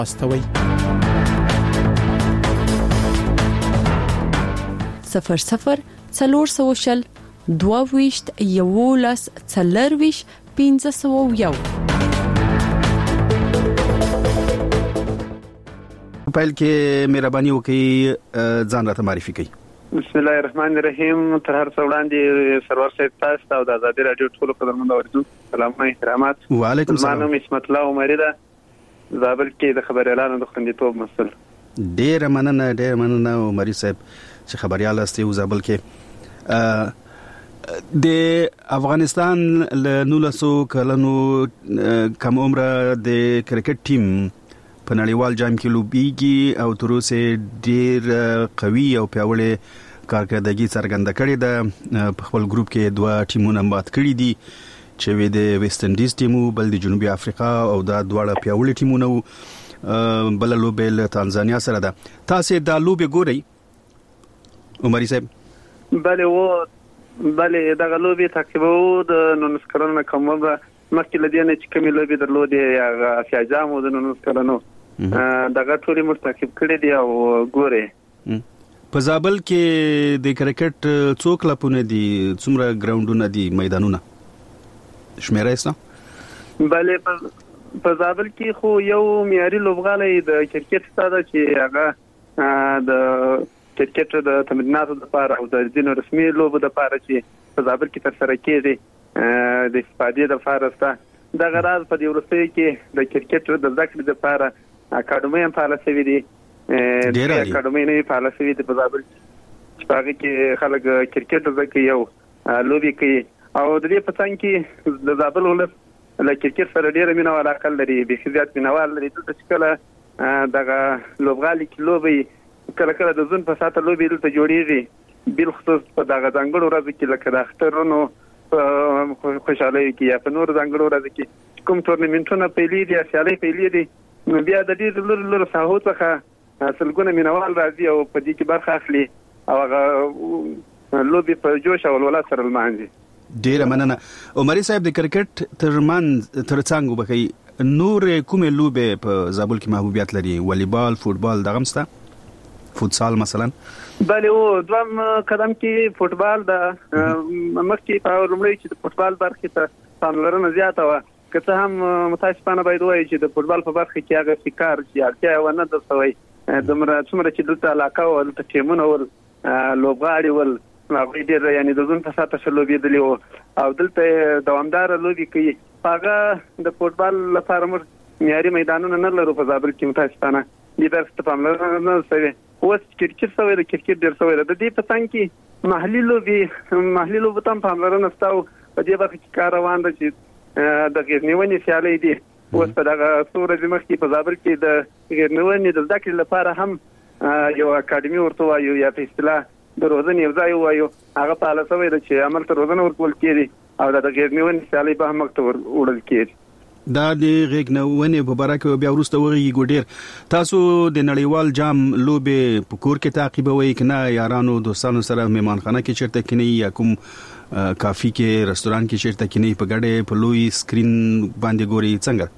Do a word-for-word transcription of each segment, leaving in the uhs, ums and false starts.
استوي صفر صفر څلور سوه شل دوه ویشت یولس څلور ویشت پنځه سوه یو. پایل کې مهرباني وکړئ ځان راته معرفي کړئ. بسم الله الرحمن الرحیم. تر هر څه وړاندې سرور صاحب تاسو او د آزادي رادیو ټولو قدرمنو اوریدونکو سلام او احترامات. وعلیکم السلام. زما نوم اسمت الله عمری ده، زابل کې د خبريالانو د خوندیتوب مسؤل. ډېر مننه ډېر مننه عمری صاحب چې خبريال استي زابل کې. د افغانستان له نولسو کلونو کم عمره د کرکټ ټیم په نړیوال جام کې لوبيږي او تر اوسه ډېر قوي او پیاوړی کارکردګي څرګنده کړې ده. په خپل ګروپ کې دوه ټیمونه مات کړي دي چې وې د ویسټ انډیز ټیمو بل د جنوبي افریقا او دا دواړه پیاوړي ټیمونه بل لوبه له تانزانیا سره ده. تاسو دا لوبه ګورئ عمری صاحب؟ بله و بله دا لوبه تعقیبو د نونس کلونو کوم مخکې لدی نه چې کومې لوبې درلودې یا اسیا جام د نونس کلونو دغه ټولې مرتکب کړې دي او ګورئ. په زابل کې د کرکټ څو کلبونه دي، څومره ګراوندونه دي، میدانونه شمیره اسنا؟ بله په زابل کې خو یو معیاري لوبغالی د کرکټ ساده چې هغه د کرکټ د تمریناتو لپاره او د ځینو رسمي لوبو لپاره چې په زابل کې ترسره کېږي د استفادې لپاره ستا د غراض په دې ورسته کې د کرکټ د ذکر لپاره اکاډمي هم فعال شوي دي. د اکاډمي نه فعال شوي دي په زابل چې په هغه کې خلک کرکټ زده یو لوبي کوي او د دې په څنګ کې د زابل ولس له کرکټ سره ډېر مینه او علاقه لري، به زیات مینوال لري. دلته چې کله دغه لوبغالي کې لوبي کله کله د ځون په ساته لوبي دلته جوړیږي، بل خصوص په دغه ځانګړو ورځو کې لکه د اخترونو خوشحالي کې یا په نور ځانګړو ورځو کې کوم ټورنمنټونه پیلې دي، سیالۍ پیلې دي، نو بیا د دې لور لور ساحو څخه سلګونه مینوال راځي او په دې کې برخه اخلي او هغه لوبي په جوش او ولولت سره لمانځي. ډیره مننه عمری صاحب. د کرکټ ترمن ترڅنګ وبکې نور کومه لوبه په زابل کې محبوبیت لري؟ والیبال، فوتبال، دغه مسته فوتسال مثلا؟ بله او دوم قدم کې فوتبال د مخکې په لومړی چې د فوتبال برخه ته پاملرنه زیاته و، که څه هم متاسفانه باید وایي چې د فوتبال په برخه کې هغه فکر چې اړتیا ونه ده سوی دومره څومره چې دلته علاقه او دلته ټیمونه ول لوبغاړي ول هغوی ډېر یعنې د ځون په ساته ښه لوبېدلي وو او دلته دوامداره لوبې کوي. هغه د فوتبال لپاره موږ معیاري میدانونه نه لرو په زابل کې متاسفانه دې درس ته پاملرنه نه سوې. اوس کرکټ سوی د کرکټ ډېر سوی د دې په څنګ کې محلي لوبې محلي لوبو ته هم پاملرنه شته او په دې برخه کې کار روان ده چې د غیرنیونې سیالۍ دي. اوس په دغه څو ورځې مخکې په زابل کې د غیرنیونې د زده کړې لپاره هم یو اکاډمي ورته وایو یا په اصطلاح د روزنې یو ځای وایو، هغه فعاله شوی ده چې عمل ته روزنه ورکول کېږي او د غیرنیونې سیالۍ به هم مخته وړل کېږي. دا د غیږنونې په باره کې بیا وروسته وغږیږو. ډېر تاسو د نړیوال جام لوبې په کور کې تعقیبوئ که نه یارانو دوستانو سره مهمانخانه کې چېرته کینئ یا کوم کافي کې رستوران کې چېرته کینئ په ګډه په لوی سکرین باندې ګورئ څنګه؟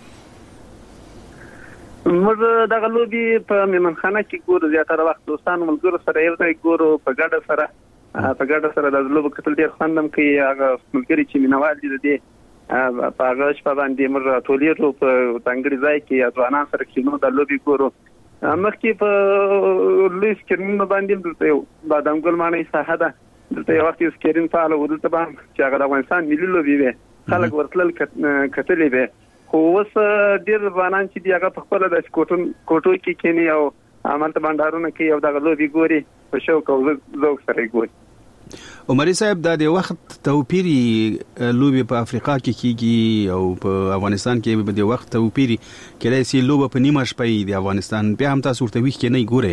موږ دغه لوبې په مهمانخانه کې ګورو، زیاتره وخت دوستانو ملګرو سره یو ځای ګورو په ګډه سره په ګډه سره د لوبو کتل ډېر خوند هم کوي. هغه ملګري چې مینوال دي د دې په هغه شپه باندې موږ ټولیږو په ځانګړي ځای کې ځوانان سره کښېنو د لوبې ګورو. مخکې په لوی سکرینونو باندې دلته یو بادام ګل ماڼۍ ساحه ده، دلته یو وخت یو سکرین فعال و، دلته به هم چې هغه د افغانستان ملي لوبې وې خلک ورتلل کتلې وې. خو اوس ډېر ځوانان چې دي هغه په خپله داسې کوټو کې کښېني او همالته بنډارونه کوي او دغه لوبې ګوري په شوق او ذوق سره یې ګوري. عمری صاحب دا د وخت توپیری لوبې په افریقا کې کیږي او په افغانستان کې به د وخت توپیری کله چې لوبه په نیمه شپه د افغانستان بیا هم تاسو ورته ویښ کې نه ګورئ؟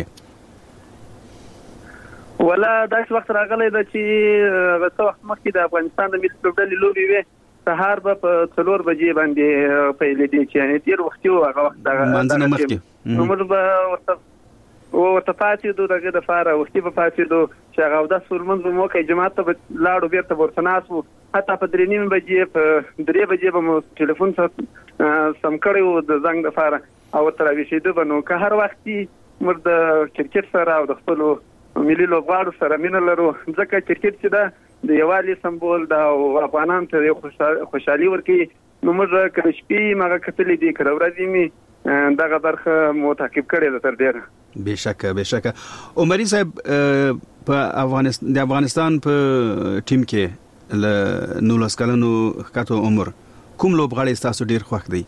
ولا داسې وخت راغلی ده چې هغه څه وخت مخکې د افغانستان د ملي لوبډلې لوبې وې سهار به په څلور بجې باندې پیلېدې چې یعنې تېر وختي و هغه وخت منځنه مخکې نو موږ به ورته ورته پاتېدو دغه دپاره وختي به پاتېدو چې هغه اودس لمونځ به مو وکړئ جومات ته به لاړو بېرته به ورته ناست وو حتی په درې نیمې بجې په درې بجې به مو ټلیفون سم کړی و د زنګ دپاره او تر ویشیدو بنو که هر وختي مر د کرکټ سره او د خپل ملي لوبغاړو سره مینه لرو ځکه کرکټ چې دا د یووالي سمبول دا او افغانان ته خوشحالي ورکوي نو موږ کله شپې مغه کتلې دي کله ورځې می دغه برخه مو تعقیب کړې ده تر ډیره بشکه بشکه عمري صاحب په افغانستان د افغانستان په ټیم کې ل نولس کلنو کاتو عمر کوم لوبغاړي تاسو ډیر خوښ دی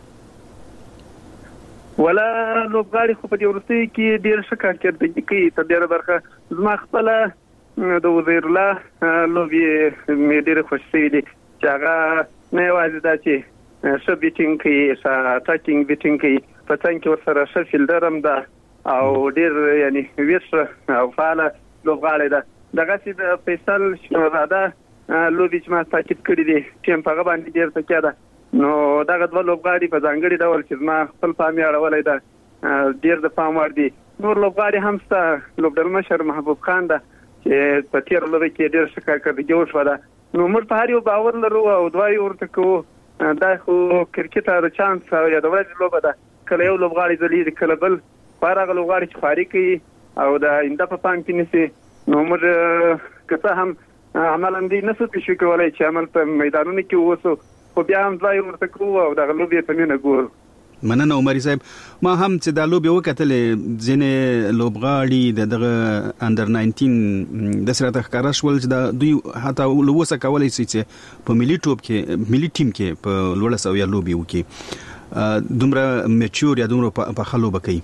ولا لوبغاړي خو په دې ورستي کې ډیر ښه کار کوي کوي تر ډیره برخه زما خپل د وزیر الله لوبي مې ډیر خوشاله دي چې هغه نه یوازې دا چې ښه بیټینګ کوي ښه اټاکینګ بیټینګ کوي په څنګه کې ورسره ښه فیلډر هم ده او ډیر یعنی ویښ او فعال لوبغاړی ده دغه چې د فیصل شهزاده لوبي چې ما تعقیب کړی دي ټیم په هغه باندې ډیر تکیه ده نو دغه دوه لوبغاړي په ځانګړي ډول چې ما خپل پام یې اړولی ده ډیر د پام وړ دي نور لوبغاړي هم شته لوبډل مشر محبوب خان ده چې په تیر لوبه کې ډیر ښه کارکردګي وشوه ده نو موږ په هر یو باور لرو او دعا یې ورته کوو دا خو کرکټ د چانس او یا د ورځې لوبه ده کله یو لوبغاړی ځلیږي کله بل په هغه لوبغاړي چې خواري کوي او د آینده په پام کې نیسي نو موږ که څه هم عملا دې نسو تشویق کولی چې عمل په میدانونو کې ووسو خو بیا هم ځای ورته کوو او دغه لوبې په مینه ګورو مننه عمري صاحب ما هم چې دا لوبې وکتلې ځینې لوبغاړي د دغه انډر ناینټین د سره ښکاره شول چې دا دوی حتی اوسه کولی شي چې په ملي ټوپ کې ملي ټیم کې په لوړه سویه لوبې وکړي دومره میچور یا دومره پخه لوبه کوي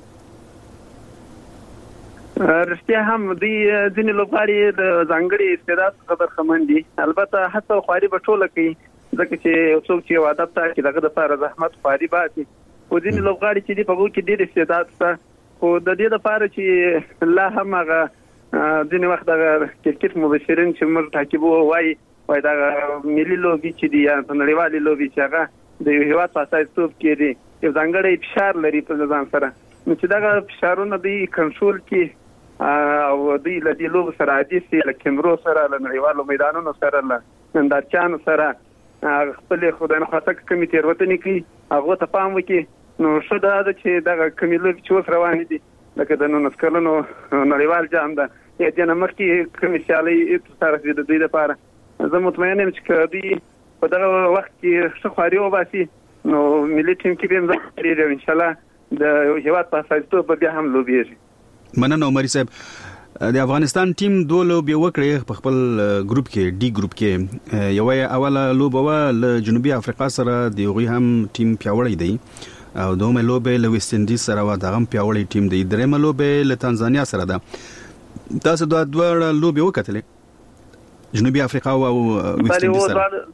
رښتیا هم دوی ځینې لوبغاړي د ځانګړي استعداد څخه برخمن دي البته هڅه او خواري به ټوله کوي ځکه چې څوک چې یو هدف ته چې دغه دپاره زحمت خواري باسي خو ځینې لوبغاړي چې دي په هغو کې ډېر استعداد شته خو د دې دپاره چې لا هم هغه ځینې وخت دغه کرکټ مبصرین چې موږ تعقیبوو وایي وایي دغه ملي لوبې چې دي یا په نړیوالې لوبې چې هغه د یو هېواد په استازیتوب کې دي یو ځانګړی فشار لري په ځان سره نو چې دغه فشارونه دوی کنټرول کړي او دوی له دې لوبو سره عادي شي له کیمرو سره له نړیوالو میدانونو سره له نندارچیانو سره خپل خدای نه خاطر کومې تېروتنې کوي هغه ته پام وکړي نو ښه دا ده چې دغه کومې لوبې چې اوس روانې دي لکه د نولس کلنو نړیوال جام ده یا دې نه مخکې کومې سیالۍ ترسره شوې د دوی دپاره زه مطمئن یم چې که دوی په دغه وخت کې ښه خواري وباسي نو ملي ټیم کې به هم ځای لري او انشاءالله د هېواد په استازیتوب به بیا هم لوبېږي مننه عمري صاحب د افغانستان ټیم دوه لوبې وکړې په خپل ګروپ کې ډي ګروپ کې یوه اوله لوبه وه له جنوبي افریقا سره د هغوی هم ټیم پیاوړی دی او دومره لوبې له ویسټ انډیز سره وه دغه هم پیاوړی ټیم دی درېیمه لوبې له تانزانیا سره ده تاسو دا دوه لوبې وکتلې جنوبي افریقا او ویسټ انډیز سره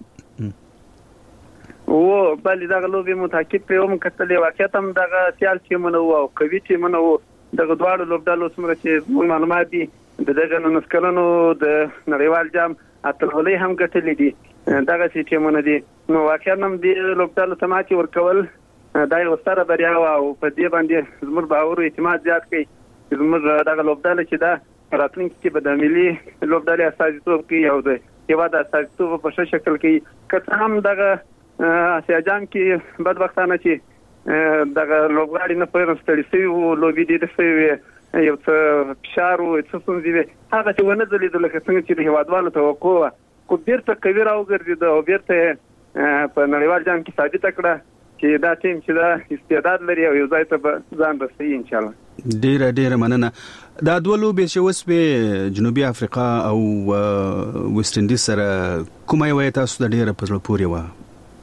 و بلې دغه لوبې مو تعقیب کړې وم کتلې واقعیت هم دغه سیال ټیمونه وو او قوي ټیمونه وو دغه دواړو لوبډلو څومره چې زموږ معلومات دي د دغه نولس کلنو د نړیوال جام اتلولۍ هم ګټلې دي دغسې ټیمونه دي نو واقعا هم دې لوبډلو ته ماتې ورکول دا یوه ستره بریا وه او په دې باندې زموږ باور او اعتماد زیات کوي چې زموږ دغه لوبډله چې ده راتلونکي کې به د ملي لوبډلې استازیتوب کوي او د هېواد استازیتوب په ښه شکل کوي که څه هم دغه اسیا جام کې بدبختانه چې دغه لوبغاړي نه پرې ستړي شوي وو لوبې ډېرې شوې وې یو څه فشار وو څه ستونزې وې هغه چې ونه ځلېدو لکه څنګه چې د هېوادوالو توقع وه خو بېرته قوي راوګرځېده او بېرته یې په نړیوال جام کې ثابته کړه چې دا ټیم چې دا استعداد لري او یو ځای ته به ځان رسوي انشاءالله ډېره ډېره مننه دا دوه لوبې چې وسوې جنوبي افریقا او ویسټ انډیز سره کومه یوه یې تاسو ته ډېره په زړه پورې وه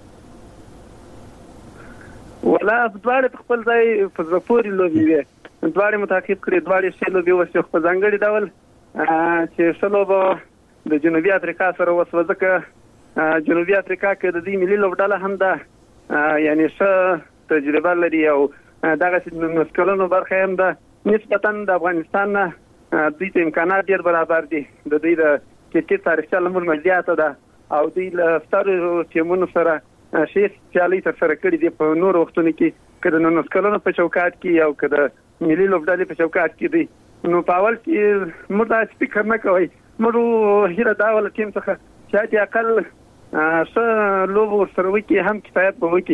ولا دواړه په خپل ځای په زړه پورې لوبې وې دواړه مو تعقیب کړې دواړه ښې لوبې وشوې په ځانګړي ډول چې ښه لوبه د جنوبي افریقا سره وشوه ځکه جنوبي افریقا کې د دې ملي لوبډله هم ده یعنې ښه تجربه لري او دغسې نولس کلنو برخه هم ده نسبتا د افغانستان نه دوی ته امکانات ډېر برابر دي د دوی د کرکټ تاریخچه له موږ نه زیاته ده او دوی له سترو ټیمونو سره ښې سیالۍ ترسره کړي دي په نورو وختونو کې که د نولس کلنو په چوکاټ کې او که د ملي لوبډلې په چوکاټ کې دي نو په اول کې موږ داسې فکر نه کوئ موږ هیله دا وه له ټیم څخه چې حتی اقل ښه لوبه ورسره وکړي هم کفایت به وکړي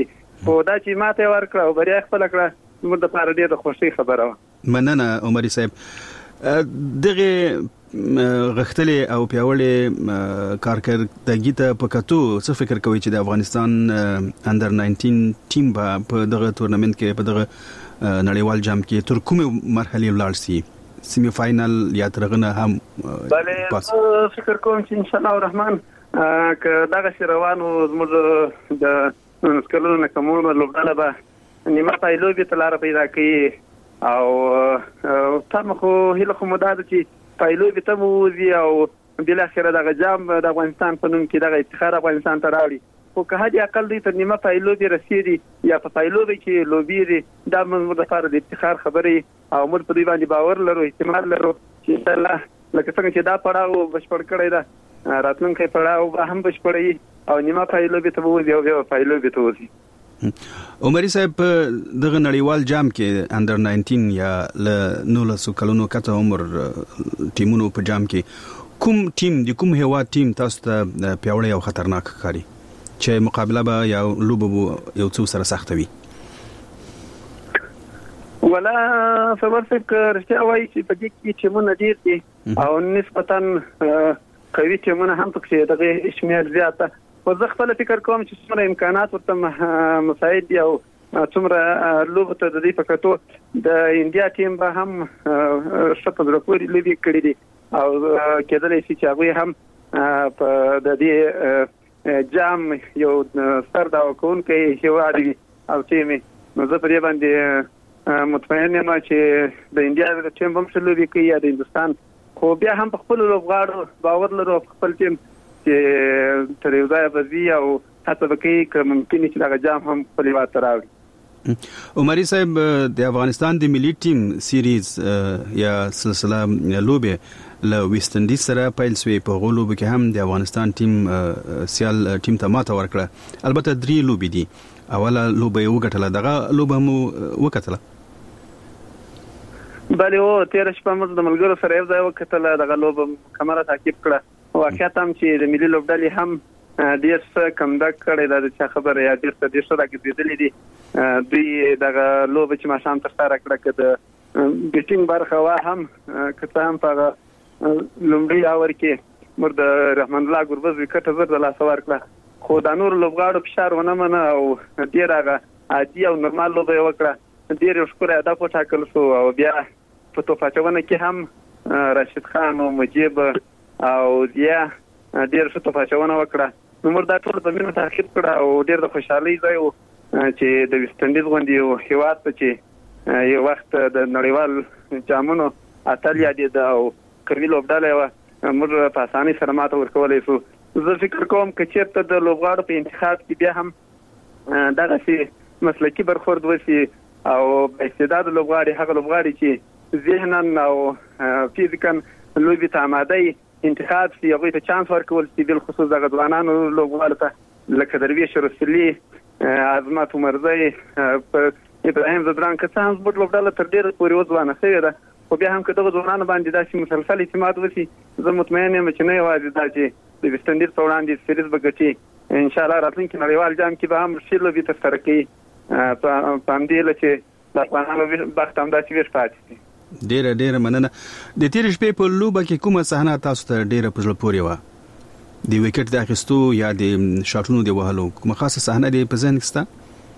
خو دا چې ماته ورکړه او بریا خپل کړه موږ د لپاره ډېره خوشي خبره وه. مننه عمري صاحب. دغه غختلې او پیاوړې کارکردګي ته په کتو څه فکر کوي چې د افغانستان انډر ناینټین ټیم په دغه تورنمنت کې په دغه نړیوال جام کې تر کومه مرحله ولاړ سي؟ سیمی فائنل یا ترغنه هم پاس؟ بله فکر کوم چې ان شاء الله الرحمن که دغه روانو زموږ د سکلونو کومه لوبډاله به نیمه پایلوبې ته لاره پیدا کوي او تم خو هله خو مدد چې پایلوبې ته موزي او بل اخر دغه جام د افغانستان په نوم کې دغه افتخار افغانستان ته راوړي. خو که هدي اقل دې تر نیمه پایلوبې رسیدي یا په پایلوبې کې لوبېږي دا موږ لپاره د افتخار خبرې او موږ په دې باندې باور لرو احتمال لرو چې ان شاء الله لکه څنګه چې دا پړاو بشپړ کړی دا راتلونکی پړاو به هم بشپړي او نیمه پایلوبې ته وځي او بیا پایلوبې ته وځي. عمري صاحب دغه نړیوال جام کې انډر ناینټین یا ل نولس کلونو کته عمر ټیمونو په جام کې کوم ټیم د کوم هوا ټیم تاسو ته پیاوړی او خطرناک ښکاري چې مقابله به یا لوب یو څو سره سخت وي؟ ولا فور فکر چې وایي چې په دې کې ټیمونه ډیر دي او نسبتاً قوي ټیمونه هم پکې دغه شمیر زیاته. خو زه خپل فکر کوم چې څومره امکانات ورته مساعد دي او څومره لوب ته د دې په کتو د انډیا ټیم به هم ښه په زړه پورې لوبې کړې دي او کېدلی شي چې هغوی هم په د دې جام یو سر دا کوونکی هیواد وي او ټیم نو زه په دې باندې مطمئن یم چې د انډیا ټیم هم ښه لوبې کوي یا د هندوستان. خو بیا هم په خپلو لوبغاړو باور لرو په خپل ټیم چې تر یو ځایه به ځي او هڅه به کوي که ممکن چې دغه جام هم خپل هېواد ته راوړي. عمري صاحب د افغانستان د ملي ټیم سیریز یا سلسله لوبې له ویسټ انډیز سره پیل شوې. په هغو لوبو کې هم د افغانستان ټیم سیال ټیم ته ماته ورکړه. البته درې لوبې دي. اوله لوبه یې وګټله دغه لوبه مو وکتله؟ بله او تېره شپه موږ د ملګرو سره یو ځای وکتله دغه لوبه کمره تعقیب کړه. واقعیت هم چې د ملي لوبډلې هم ډېر څه کمبک کړی دا د چا خبره یا ډېر څه ډېر ښه راګرځېدلي دي. دوی دغه لوبه چې ماښام ترسره کړه که د بیټینګ برخه وه هم که څه هم په هغه لومړي اور کې موږ د رحمان الله ګربز وکټه زر د لاسه ورکړه. خو دا نور لوبغاړو فشار ونه منه او ډېر هغه عادي او نورمال لوبه یې وکړه. ډېر یو ښکلی هدف وټاکل شو او بیا په توپ اچونه کې هم راشد خان او مجیب او ضیا ډېر ښه توپ اچونه وکړه. نو موږ دا ټول په مینه تعقیب کړه او ډېر د خوشحالۍ ځای و چې د ویسټ انډیز غوندې یو هېواد ته چې یو وخت د نړیوال جامونو اتل یادېده او قوي لوبډله وه موږ په اسانۍ سره ماته ورکولی شو. زه فکر کوم که چېرته د لوبغاړو په انتخاب کې بیا هم دغسې مسلکي برخورد وشي او با استعداده لوبغاړي هغه لوبغاړي چې ذهنا او فزیکا لوبې ته اماده وي انتخاب شي هغوی ته چانس ورکول شي بالخصوص دغه ځوانانو لوبغاړو ته لکه درویش رسولي عظمت عمرزی ابراهیم زدران که څه هم زموږ لوبډله تر ډېره پورې وځوانه شوې ده خو بیا هم که دغه ځوانانو باندې داسې مسلسل اعتماد وشي زه مطمئن یم چې نه یوازې دا چې د ویسټ انډیز په وړاندې سیریز به ګټي انشاءالله راتلونکي نړیوال جام کې به هم ښې لوبې ترسره کوي په همدې هیله چې د افغانانو بخت همداسې ویښ پاتې شي. ډېره ډېره مننه. د تېرې شپې په لوبه کې کومه صحنه تاسو ته ډېره په زړه پورې وه؟ د وکټ د اخیستو یا د شاټونو د وهلو کومه خاصه صحنه دې په ذهن کې شته؟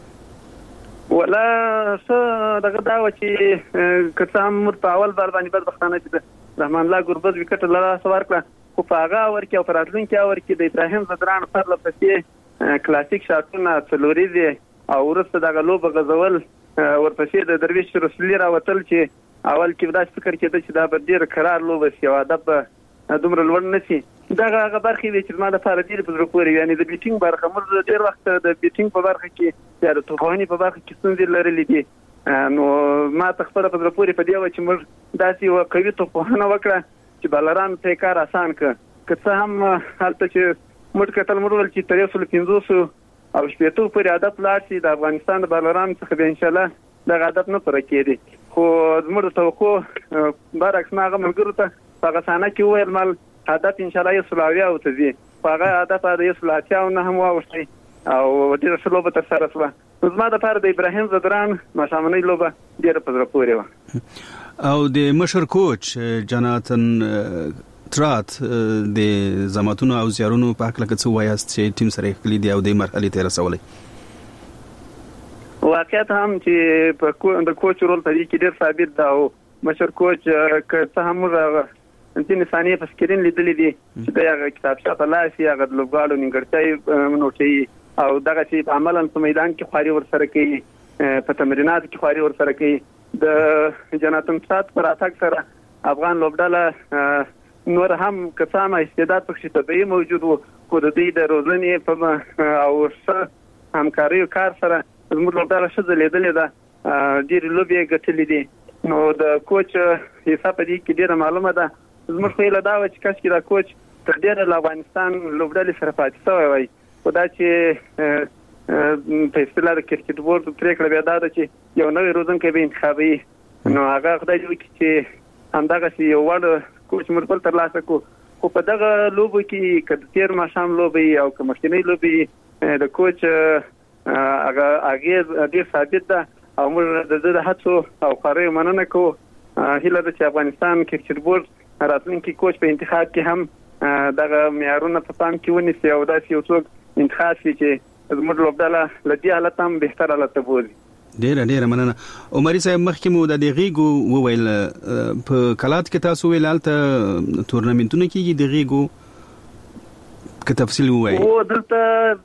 ولا څه دغه دا وه چې که څه هم موږ په اول بار باندې بدبختانه چې د رحمان الله ګربز وکټ له لاسه ورکړه خو په هغه اور کې او په راتلونکي اور کې د ابراهیم زدران پرله پسې کلاسیک شاټونه څلوریزې او وروسته دغه لوبه غځول ورپسې د درویش رسولي راوتل چې اول کې داسې فکر کېده چې دا به ډېر قرار لوبه شي او هدف به دومره لوړ نه شي. دغه هغه برخې وې چې زما لپاره ډېرې په زړه پورې وي. یعنې د بیټینګ برخه موږ ډېر وخت د بیټینګ په برخه کې یا د توپوهنې په برخه کې ستونزې لرلې دي. نو ما ته خپله په زړه پورې په دې وه چې موږ داسې یوه قوي توپوهنه وکړه چې بالرانو ته یې کار اسان کړه. که څه هم هلته چې موږ کتل موږ وویل چې تر یو سلو پنځوسو او شپېتو پورې هدف لاړ شي د افغانستان د بالرانو څخه به انشاءالله دغه هدف نه پوره کېدی. خو زموږ د توقع برعکس ما هغه ملګرو ته په هغه صحنه کې وویل مال هدف انشاءالله یو سلو اویاوو ته ځي خو هغه هدف د یو سلو اتیاوو نه هم واوښتی او ډېره ښه لوبه ترسره شوه. زما د پاره د ابراهیم زدران ماشامنۍ لوبه ډیره په زړه پورې وه. او د مشر کوچ جاناتن ترات د زماتونو او زیارونو په حق لکه څه وایاست چې ټیم سره خپل دی او د مرحله ته رسولې؟ واقعیت هم چې په د کوچ رول په دې کې ډیر ثابت دا او مشر کوچ که څه هم ځینې ثانیې په سکرین لیدلې دي چې د هغه کتابچه په لاس یې هغه د لوبغاړو نیمګړتیاوې نوټوي او دغه چې عملاً په میدان کې خواري ورسره کوي، په تمریناتو کې خواري ورسره کوي. د جناتن سات پر اتاک سره افغان لوبډله نور هم کسانه استعداد پکې طبيعي موجود وو، خو د دې د روزنې په او همکاري کار سره زموږ لوبډله ښه ځلېدلې ده، ډېرې لوبې یې ګټلې دي. نو د کوچ حساب په دې کې ډېره معلومه ده. زموږ خو هیله دا وه چې کاشکې دا کوچ تر ډېره له افغانستان لوبډلې سره پاتې شوی وای، خو دا چې په اصطلاح د کرکټ بورډ پرېکړه بیا دا ده چې یو نوی روزونکی به انتخابوي. نو هغه خدای دې وکړي چې همدغسې یو وړ کوچ موږ بل ترلاسه کړو. خو په دغه لوبو کې که د تېر ماښام لوبې او که مخکینۍ لوبې د کوچ هغه اغېز ډېر ثابت ده او موږ د ده د هڅو او خواریو مننه کوو. هیله ده چې افغانستان کرکټ بورډ راتلونکي کوچ په انتخاب کې هم دغه معیارونه په پام کې ونیسي او داسې یو څوک انتخاب شي چې زموږ لوبډله له دې حالت هم بهتر حالت ته بولي. ډیره ډیره مننه. عمري صاحب مخکې مو د غیګو وویل په کلات کې تاسو ویل هلته تورنمنټونه کېږي د غیګو، که تفصیل ووایي. او دلته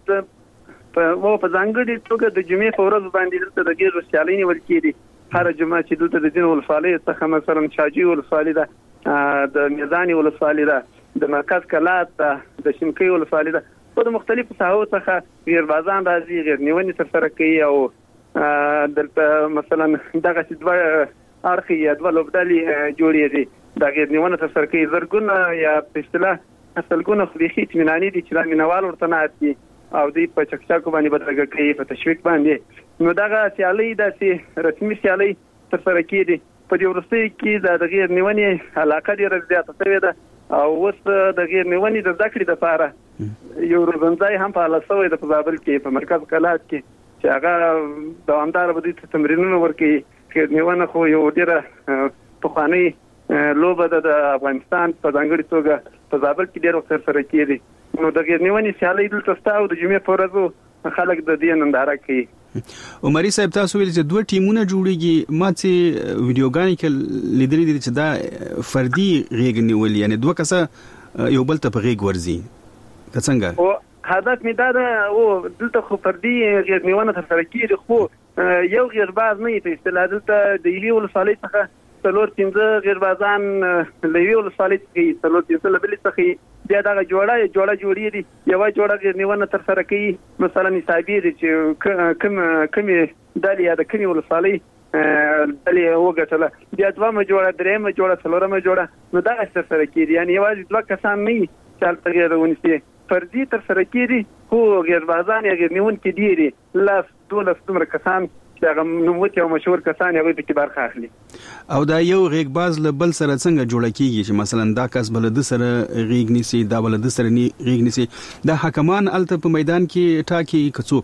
په ځانګړې توګه د جمعې په ورځ باندې دلته د غیږو سیالۍ نیول کېږي. هره جمعه چې دلته د ځینو ولسوالیو څخه مثلا شاجوی ولسوالي ده، د میزاني ولسوالي ده، د مرکز کلات ده، د شینکۍ ولسوالي ده، په د مختلفو ساحو څخه غیربازان راځي، غیر نیونې ترسره کوي او دلته مثلا دغسې دوه اړخې یا دوه لوبډلې جوړېږي، دا غیر نیونه ترسره کوي. زرګونه یا په اصطلاح سلګونه خو بیخي اطمیناني دي چې دا مینوال ورته ناست دي او دوی په چکچاکو باندې بدرګه کوي، په تشویق باندې. نو دغه سیالۍ داسې رسمي سیالۍ ترسره کېږي. په دې وروستیو کې د غیر نیونې علاقه ډېره زیاته شوې ده او اوس د غیر نیونې د زده کړې دپاره یو روزنځای هم فعاله شوی ده په زابل کې په مرکز کلات کې چې هغه دوامداره به دوی ته تمرینونه ورکوي. غیر نیونه خو یو ډېره پخوانۍ لوبه ده د افغانستان په ځانګړې توګه په زابل کې ډېر وخت ترسره کېږي. نو د غیر نیونې سیالۍ دلته شته او د جمعې په ورځو خلک د دې ننداره کوي. عمري صاحب تاسو ویل چې دوه ټیمونه جوړیږي، ما چې ویډیوګانې کې لیدلې دي چې دا فردي غیږ نیول، یعنی دوه کسه یو بل ته په غیږ ورځي، که څنګه؟ او هدف مې دا ده او دلته خو فردي غیږ نیونه ترسره کېږي، خو یو غیرباز نه وي په اصطلاح. دلته د یوې ولسوالۍ څخه څلور پنځه غیربازان له یوې ولسوالۍ څخه یي، څلور پنځه له بلې څخه یي، بیا دغه جوړه جوړه جوړېږي، یوه جوړه غیر نیونه ترسره کوي، مثلا حسابي دي چې کوم کومې ډلې یا د کومې ولسوالۍ ډلې وګټله، بیا دوهمه جوړه، درېیمه جوړه، څلورمه جوړه، نو دغسې ترسره کېږي. یعنې یوازې دوه کسان نه وي چې هلته غیر ونیسي، فردي ترسره کېږي، خو غیربازان یا غیر نیونکي ډېر دي، لس دولس دومره کسان چې هغه نوموتي او مشهور کسان هغوی پکې برخه اخلي. او دا یو غیږباز له بل سره څنګه جوړه کېږي چې مثلا دا کس به له ده سره غیږ نیسي، دا به له ده سره غیږ نیسي؟ دا حکمان هلته په میدان کې ټاکي که څوک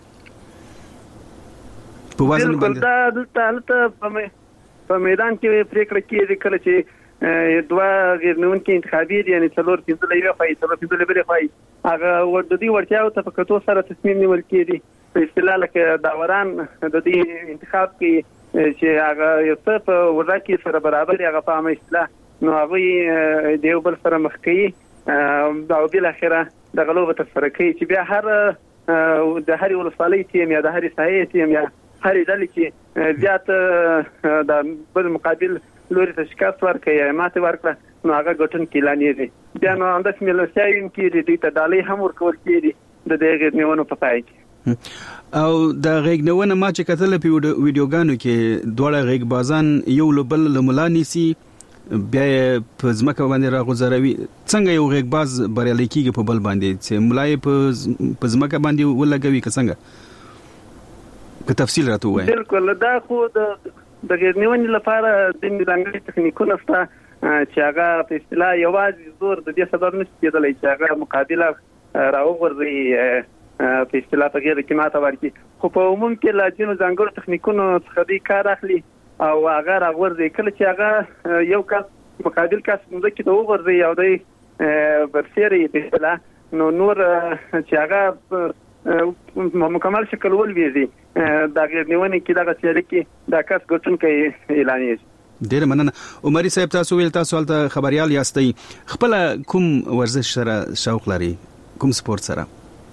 په وزن باندې؟ دا دلته هلته په میدان کې پرېکړه کېږي کله چې دوه غیر نیونکي انتخابي دي، یعنې څلور پنځه له یوې خواهي، څلور پنځه له بلې خواهي، هغه د دوی وړتیاو ته په کتو سره تصمیم نیول کېږي. په اصطلاح لکه داوران د دې انتخاب کې چې هغه یو څه په وضع کې سره برابر هغه په عامه اصطلاح، نو هغوی د یو بل سره مخ کوي او بالاخره دغه لوبه ترسره کوي چې بیا هر د هرې ولسوالۍ ټیم یا د هرې ساحې ټیم یا هرې ډلې چې زیات د بل مقابل لوري ته شکست ورکړي یا ماتې ورکړه، نو هغه ګټونکی اعلانېږي. بیا نو همداسې مېلمستیاوې هم کېږي، دوی ته ډالۍ هم ورکول کېږي د دې غیږ نیونو په پای کې. او د غیږ نیونه ما چې کتله په ویډیوګانو کې دواړه غیږ بازان یو له بل له ملا نیسي، بیا یې په ځمکه باندې راغورځوي. څنګه یو غیږ باز بریالی کېږي په بل باندې چې ملا یې په ځمکه باندې ولګوي که څنګه؟ که تفصیل راته ووایي. بالکل، دا خو د غیږ نیونې لپاره ځینې ځانګړي تخنیکونه شته چې هغه په اصطلاح یوازې زور د دې سبب نشي کېدلی چې هغه مقابله راوغورځوي په اصطلاح په غیر کې ماته ورکړي. خو په عموم کې لا ځینو ځانګړو تخنیکونو څخه دوی کار اخلي او هغه راغورځي. کله چې هغه یو کس مقابل کس مځکې ته وغورځي او دوی برسېري په اصطلاح نو نور چې هغه مکمل شکل ولويږي دا غیر نیونه کې دغه سیالي کې دا کس ګټونکی اعلانېږي. ډیر مننه. عمري صاحب تاسو ویل تاسو ولته خبريال یاستئ، خپل کوم ورزش سره شوق لري، کوم سپورت سره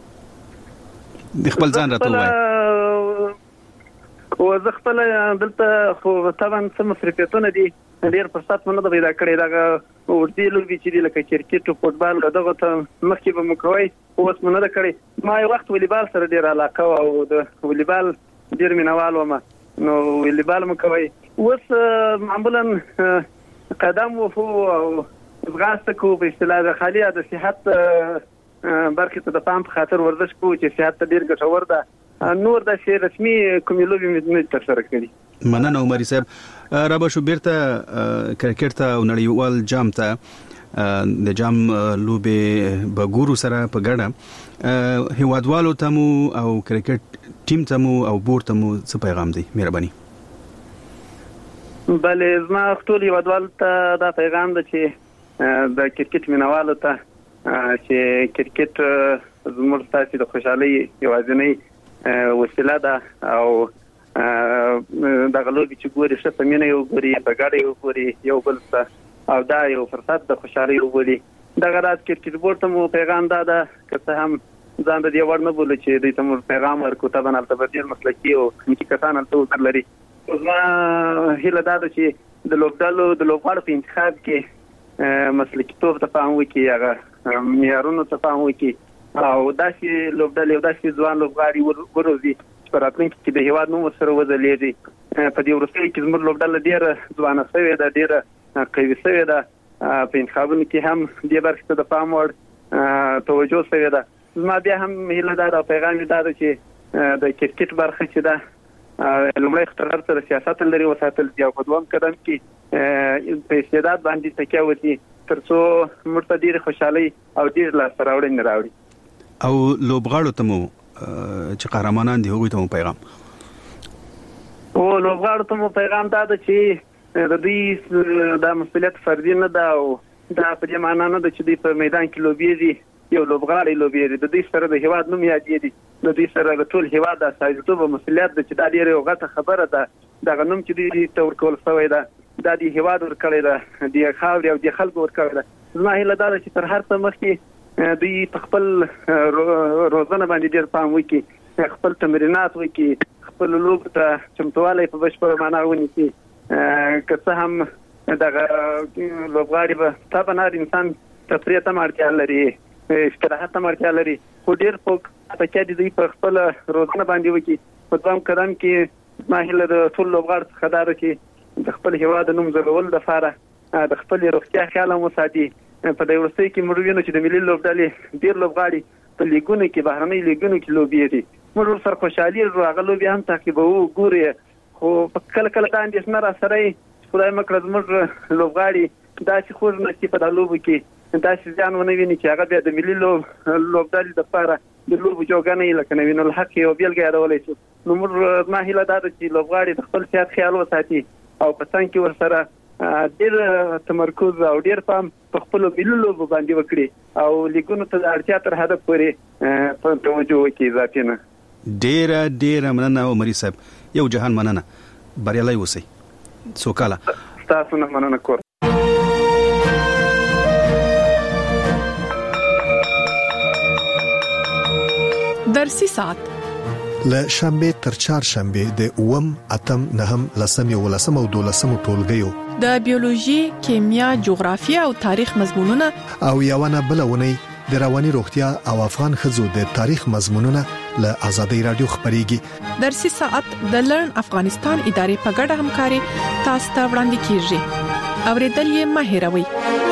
د خپل ځان راته وایي؟ او زه خپل دلته خو طبعا سم مصرفیتونه دي ډیر فرصت مونږ د پیدا کړی دا ورته لوبي چې لکه کرکټ او فوتبال دغه ته مخکې به مکوي اوس مونږ نه کړی. ما یو وخت والیبال سره ډیر علاقه او د والیبال ډیر مینوال وم نو والیبال مکوي. اوس معمولا قدم وفو او غاسته کو په اصطلاح خالیه د صحت برخه ته د پام په خاطر ورزش کو چې صحت ته ډیر ګټور ده. نور د شی رسمي کومې لوبې مې تر سره کړې. مننه عمري صاحب. را به شو بیرته کرکټ ته او نړیوال جام ته د جام لوبې به ګورو سره په ګډه هیوادوالو ته مو او کرکټ ټیم ته مو او بورډ ته مو څه پیغام دی؟ مهرباني. بلې زما ټول هیوادوالو ته دا پیغام ده چې د کرکټ مینوالو ته چې کرکټ زموږ تاسو د خوشحالي یوازینی وسیله ده او دغه لوبې چې ګوري ښه په مینه یو ګوري په ګډه یو ګوري یو بل ته او دا یو فرصت د خوشحالي وګوري. دغه راز کرکټ بورډ ته مو پیغام دا ده که څه هم ځان د دې وړ نه بولو چې دوی ته مو پیغام ورکړو ته به هلته ډېر مسلکي او تخنیکي کسان هلته وکړ لري. زما هیله دا ده چې د لوبډلو د لوبغاړو په انتخاب کې مسلکیتوب ته پام وکړي، هغه معیارونو ته پام وکړي او داسې لوبډلې او داسې ځوان لوبغاړي وروزي چې په راتلونکي کې د هیواد نوم ورسره وځلیږي. په دې وروستیو کې زموږ لوبډله ډېره ځوانه شوې ده، ډېره قوي شوې ده. په انتخابونو کې هم دې برخې ته د پام وړ توجه شوې ده. زما بیا هم هیله دا ده او پیغام یې دا ده چې د کرکټ برخه چې ده لومړی اختلاف سره سیاست لري وساتل دي او په دوام قدم کې په استعداد باندې تکیه وکړي تر څو موږ ته ډېرې خوشحالۍ او ډېر لاسته راوړنې راوړي. او لوبغاړو ته مو چې قهرمانان دي هغوی ته مو پیغام؟ او لوبغاړو ته مو پیغام دا ده چې د دوی دا مسؤلیت فردي نه ده او دا په دې معنا نه ده چې دوی په میدان کې لوبېږي یو لوبغاړی لوبېږي، د دوی سره د هیواد نوم یادېږي، د دوی سره د ټول هیواد د استازیتوب او مسؤلیت ده چې دا ډېره یو غټه خبره ده. دغه نوم چې دوی ته ورکول شوی ده دا د هیواد ورکړی ده، د خاورې او د خلکو ورکړی ده. زما هیله دا ده چې تر هر څه مخکې دوی په خپل روزنه باندې ډېر پام وکړي، خپل تمرینات وکړي، خپل لوبو ته چمتوالی په بشپړه معنا ونیسي. که څه هم دغه لوبغاړي به طبعا هر انسان تفریح ته اړتیا لري، استراحت ته اړتیا لري، خو ډېر په تکیه د دوی په خپل روزنه باندې وکړي. په دوام قدم کې زما هیله د ټول لوبغاړو څخه دا ده چې د خپل هیواد د نوم ځلولو لپاره د خپلې روغتیا خیال هم وساتي. په دې وروستیو کې موږ وینو چې د ملي لوبډلې ډېر لوبغاړي په لیګونو کې بهرنۍ لیګونو کې لوبېږي. موږ ورسره خوشحالي لرو، هغه لوبې هم تعقیبوو، ګورو، خو کله کله دا اندېښنه راسره وي چې خدای مه کړه زموږ لوبغاړي داسې خوږ نشي په دا لوبو کې داسې ځان ونه ویني چې هغه بیا د ملي لوبډلې لپاره د لوبو جوګه نه وي. لکه نوین الحق یو بیلګه یادولی شو. نو موږ زما هیله دا ده چې لوبغاړي د خپل صحت خیال وساتي او په څنګ کې ورسره ډېر تمرکز او ډېر پام په خپلو ملي لوبو باندې وکړي او لیګونو ته د اړتیا تر حده پورې په توجه وکړي اضافي نه. ډېره ډېره مننه عمري صاحب، یو جهان مننه، بریالی اوسئ، سوکاله. ستاسو نه مننه کور. درسي ساعت له شنبه تر چهارشنبه د اوم اتم نهم لسم یو لسم او دولسم ټولګیو د بیولوژي، کیمیا، جغرافیه او تاریخ مضمونونه او یوونه بلونه د رواني روغتیا او افغان خزو د تاریخ مضمونونه له ازادي رادیو خبريږي. درسي ساعت د لرن افغانستان ادارې په ګډه همکاري تاسو ته وړاندې کیږي. اوریدل یې مه هېروئ.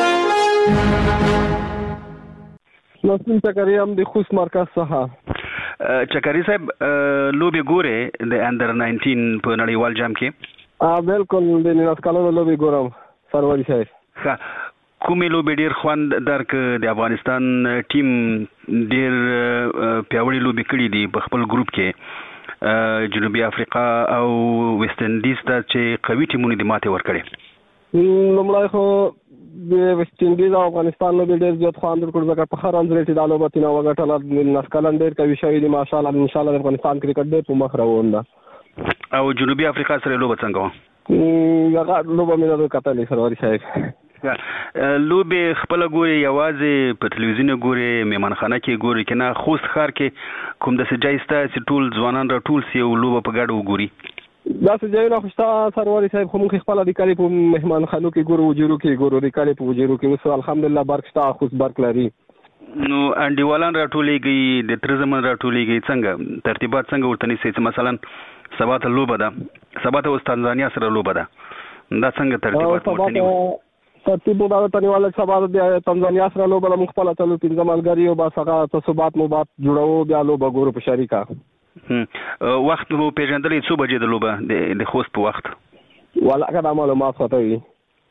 نسیم چکری هم د خوست مرکز څخه. چکری صاحب لوبي ګوره د انډر ناینټین په نړیوال جام کې؟ ا بالکل د ناس کالو لوبي ګورم سروری صاحب. کومې لوبې ډېر خوند درک د افغانستان ټیم ډېر پیاوړي لوبې کړې دي په خپل ګروپ کې جنوبي افریقا او ویسټ انډیز ته چې قوي ټیمونه دي ماته ورکړي لومړی خو د ویسټ انډیز او افغانستان لوبې ډېر زیات خوند ورکړ ځکه په هر رنز ریټ دا لوبه تینا وګټله نسکلن ډېر قوي شوي دي ماشاءالله ان شاء الله د افغانستان کرکټ ډېر په مخ روان ده او جنوبي افریقا سره لوبه څنګه وه هغه لوبه مې نه کتلې سروري صاحب لوبې خپل ګوري یوازې په تلویزیون ګوري میمنخانه کې ګوري کنه خوست ښار کې کوم د سجایسته چې ټول ځوانان را ټول سی او لوبه په ګډه وګوري دا سجایونه خوشتا سروري صاحب خو موږ خپل د کلی په مهمانخانو کې ګورو وجرو کې ګورو د کلی په وجرو کې اوس الحمدلله برق شته خوست برق لري نو انډیوالان را ټولېږي د تر زمن را ټولېږي څنګه ترتیبات څنګه ورته نیسي مثلا سبا ته لوبه ده سبا ته اوس تنزانیا سره لوبه ده دا څنګه ترتیبات ورته نیو ترتیب دا تنیواله سبا د تنزانیا سره لوبه موږ خپل ټول پنځه ملګری او با څنګه تسوبات مو بات جوړو بیا لوبه ګورو په شریکا وخت مو پیژندلې څو بجې د لوبه د خوست په وخت ولا کدا معلومات خطوي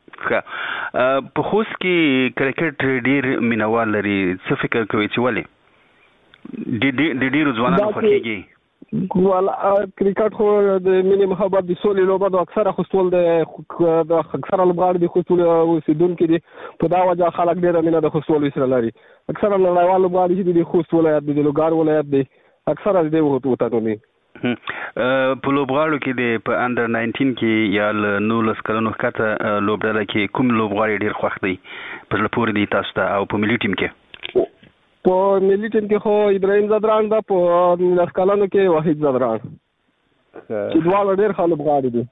په خوست کې کرکټ ډیر مینوال لري څه فکر کوي چې ولې د د ډیرو ځوانانو خوښیږي ولا کرکټ خو د مینې محبت د سولې لوبه د اکثره خوستول د اکثره لوبغاړي د خوستول اوسیدونکو دي په دا وجه خلک ډیر مینه د خوستول سره لري اکثره نړیوال لوبغاړي چې د خوست ولایت د لوګار ولایت دي اکثره د وته وته نه په لوبغاړو کې د په انډر ناینټین کې یا نولس کلونو کته لوبډاله کې کوم لوبغاړي ډیر خوښ دی په لپاره دی تاسو ته او په ملي ټیم کې په ملي ټیم کې خو ابراهیم زدران دا په نولس کلونو کې واحد زدران چې دواړه ډیر ښه لوبغاړي دي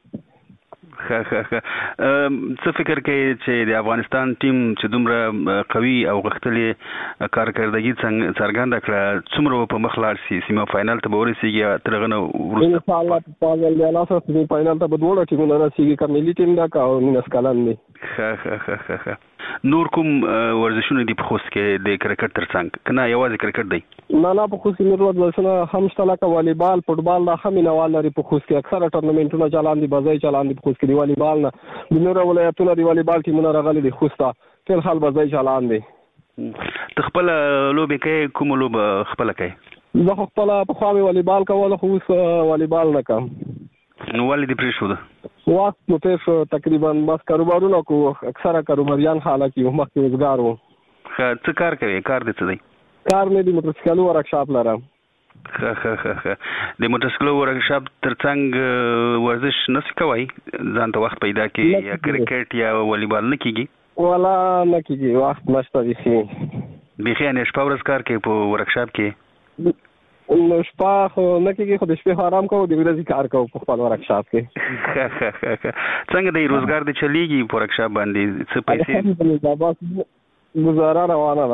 ښه ښه ښه څه فکر کوي چې د افغانستان ټیم چې دومره قوي او غښتلې کارکردګي څرګنده کړه څومره په مخ لاړ شي سیمه فاینل ته به ورسېږي تر هغه نه وروسته ان شاء الله په فاینل کې الله سره سیمه فاینل ته به دواړه ټیمونه رسېږي که ملي ټیم دا که نولس کلن دی ښه ښه ښه ښه نور کوم ورزشونه دي په خوست کې د کرکټ ترڅنګ که نه یوازې کرکټ دی نه نه په خوست کې نور ورزشونه هم شته لکه والیبال فوټبال دا هم مینوال لري په خوست کې اکثره ټورنمنټونه چلان دي بازۍ چلان دي په خوست کې د والیبال نه د نورو ولایتونو د والیبال ټیمونه راغلي دي خوست ته ټول خل بازۍ چلان دي ته خپل لوبې کوې کومه لوبه خپله کوې زه خو خپله پخوا مې والیبال کوله خو اوس والیبال نه کوم نو ولې دې پرېښوده وخت مو تېر شو تقریبا بس کاروبارونه کو اکثره کاروباریان خلک یو مخکې روزګار وو ښه څه کار کوې کار دې څه دی کار مې د موټرسایکلو ورکشاپ لرم ښه ښه ښه ښه د موټرسایکلو ورکشاپ ترڅنګ ورزش نشي کوی ځان ته وخت پیدا کړي یا کرکټ یا والیبال نه کیږي ولا نه کیږي وخت نشته بیخي بیخي نه شپه ورځ کار کوي په ورکشاپ کې نو شپه خو نه کېږي خو د شپې آرام کوو د ورځې کار کوو په خپل ورکشاپ کې څنګه دی روزګار دې چلیږي په ورکشاپ باندې څه پیسې گزاره روانه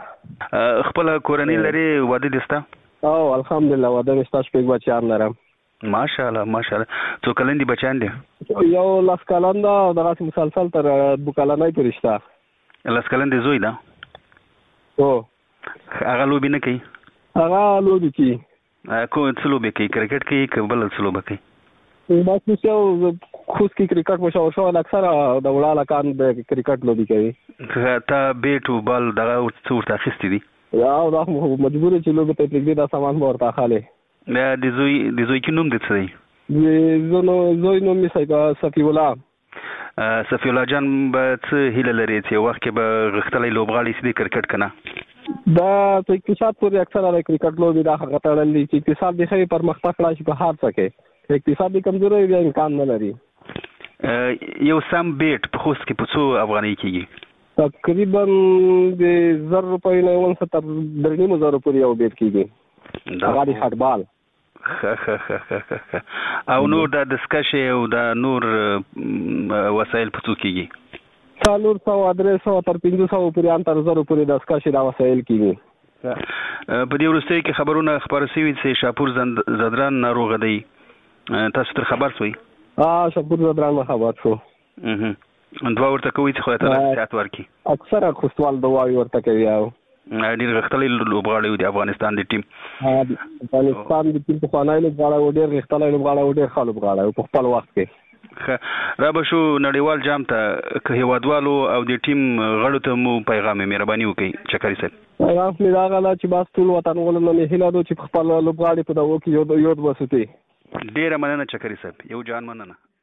ده خپل کورنۍ لري واده دې ستا او الحمدلله واده مې ستا شپږ بچیان لرم ماشاءالله ماشاءالله څو کلن دي بچیان دي یو لس کلن ده او دغسې مسلسل تر دوه کلنۍ پورې شته لس کلن دی زوی ده هو هغه لوبې نه کوي هغه لوبې کوي کوم څه لوبې کوي کرکټ کوي که بل څه لوبه کوي بس اوس یو خوست کې کرکټ مشهور شوی اکثره د وړه هلکان د کرکټ لوبې کوي تا بیټ و بال دغه څه ورته اخیستي دي او دا مجبور چې لوبې ته پرېږدي دا سامان به ورته اخلي د زوی د زوی کې نوم دی څه دی د زوی نوم مې صفي الله صفي الله جان به څه هیله لري چې وخت کې به غښتلی لوبغاړی شي د کرکټ که نه دا په اقتصاد پورې اکثره د کرکټ لوبې دا هغه تړل دي چې اقتصاد دې ښه پرمختګ راشي په هر څه کې اقتصاد دې کمزوری بیا امکان نه لري یو سم بیټ په خوست کې په څو افغانۍ کېږي تقریبا د زر روپیو نه یو څه تر درې نیمو زرو پورې یو بیټ کېږي هغه د فټبال او نور د دسکشې او د نور وسایل په څو کېږي څلور سوه درې سوه تر پنځه سوه پورې هم تر زرو پورې د دسکشې دا وسایل کېږي په دې وروستیو کې خبرونه خپاره شوي چې شاپور زدران ناروغه دی تاسو تر خبر شوئ شاپور زدران ما خبر شو دعا ورته کوئ چې خدای تعالی صحت ورکړي اکثره خوستوال دعاوې ورته کوي او ډېر غښتلی لوبغاړی و د افغانستان د ټیم افغانستان د ټیم پخوانی لوبغاړی و ډېر غښتلی لوبغاړی و ډېر ښه لوبغاړی و په خپل وخت کې را به شو نړیوال جام ته که هیوادوالو او د ټیم غړو ته مو پیغام مهرباني وکړي چکري صاحب. پیغام مې دا غلا چې بس ټول وطنوالو نه هیله ده چې خپل لوبغاړي په دغه کې یو یو وسوتي. ډیره مننه چکري صاحب، یو جان مننه.